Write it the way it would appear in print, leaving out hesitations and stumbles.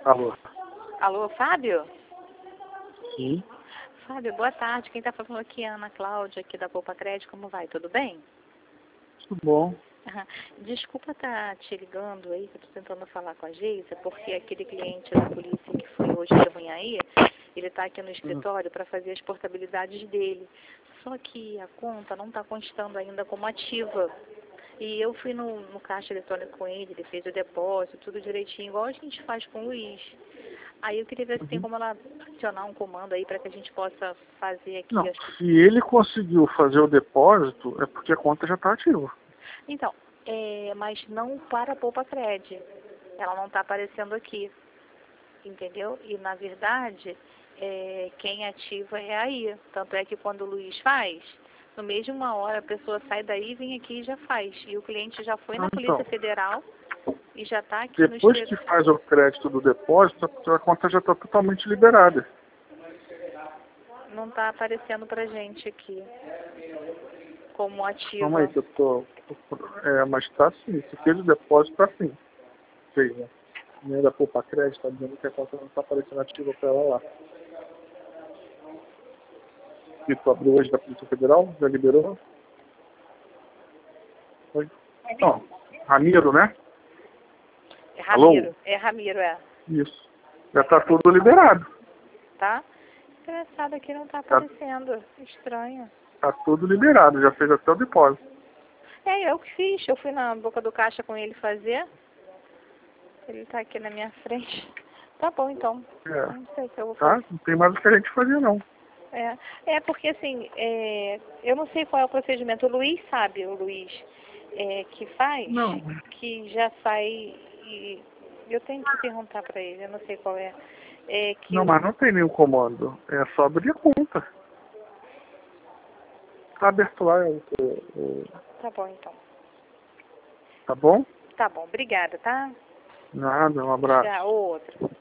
Alô? Alô, Fábio? Sim. Fábio, boa tarde. Quem está falando aqui é a Ana Cláudia, aqui da Poupa Crédito. Como vai? Tudo bem? Tudo bom. Aham. Desculpa estar te ligando aí, que eu estou tentando falar com a Geisa, porque aquele cliente da polícia que foi hoje de manhã aí, ele está aqui no escritório para fazer as portabilidades dele. Só que a conta não está constando ainda como ativa. E eu fui no caixa eletrônico com ele, ele fez o depósito, tudo direitinho, igual a gente faz com o Luiz. Aí eu queria ver se tem como ela adicionar um comando aí para que a gente possa fazer aqui. Não, se ele conseguiu fazer o depósito, é porque a conta já está ativa. Então, mas não para a Poupa Cred. Ela não está aparecendo aqui, entendeu? E na verdade, quem ativa é aí. Tanto é que quando o Luiz faz, no mesmo uma hora a pessoa sai daí, vem aqui e já faz. E o cliente já foi na Polícia Federal e já está aqui no Depois que faz o crédito do depósito, a conta já está totalmente liberada. Não está aparecendo pra gente aqui como ativa. Calma aí que eu tô... mas está sim. Se fez o depósito, está sim. Fez, né? Nem da Poupa Crédito, está dizendo que a conta não está aparecendo ativa para ela lá. E tu abriu hoje da Polícia Federal? Já liberou? Oi? Não, Ramiro, né? É Ramiro. Alô? É Ramiro, é. Isso. Já está tudo liberado. Tá? Engraçado aqui não tá aparecendo. Estranho. Está tudo liberado, já fez até o depósito. Eu que fiz. Eu fui na boca do caixa com ele fazer. Ele tá aqui na minha frente. Tá bom, então. Não sei o que eu vou fazer. Tá? Não tem mais o que a gente fazer, não. Porque assim, eu não sei qual é o procedimento. O Luiz sabe, o Luiz que faz, Não. que já sai e eu tenho que perguntar pra ele, eu não sei qual é. Não, mas não tem nenhum comando. É só abrir a conta. Tá aberto lá. Tá bom, então. Tá bom? Tá bom, obrigada, tá? Nada, um abraço. Já, outra.